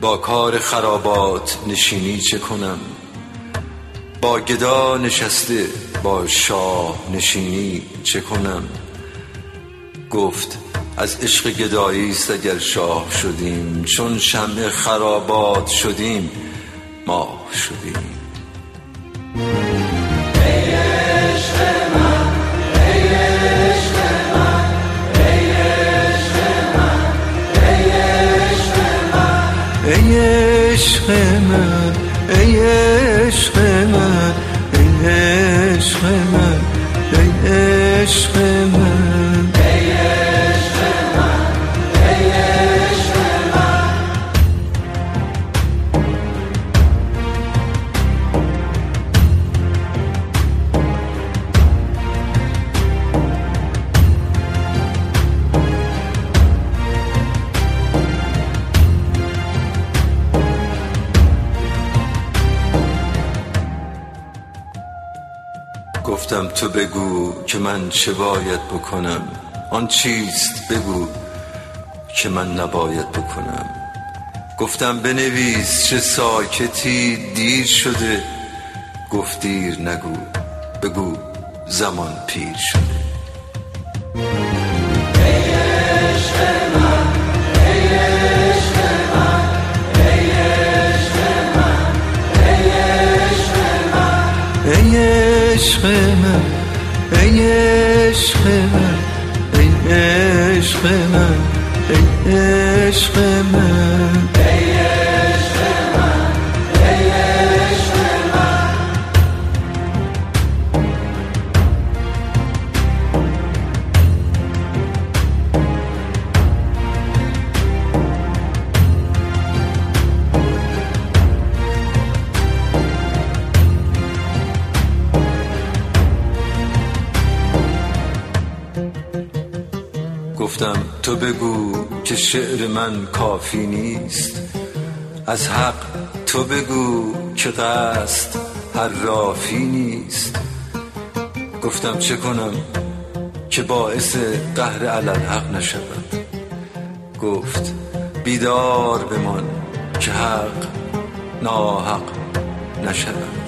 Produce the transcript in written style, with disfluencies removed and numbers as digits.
با کار خرابات نشینی چه کنم؟ با گدا نشسته با شاه نشینی چه کنم؟ گفت از عشق گدایی است اگر شاه شدیم، چون شمع خرابات شدیم ماه شدیم. ای عشق من، ای عشق من، ای عشق من، ای عشق من، ای عشق من، ای عشق من، ای عشق من، ای عشق من، ای عشق من، ای عشق من. گفتم تو بگو که من چه باید بکنم، آن چیست بگو که من نباید بکنم. گفتم بنویس چه ساکتی دیر شده، گفت دیر نگو بگو زمان پیر شده. ای عشق من، ای عشق من، ای عشق من، ای عشق من، ای عشق من، ای عشق من، ای عشق من، ای عشق من، ای عشق من، ای عشق من. گفتم تو بگو که شعر من کافی نیست، از حق تو بگو که قصد حرافی نیست. گفتم چه کنم که باعث قهر علی الحق نشود، گفت بیدار بمان که حق ناحق نشود.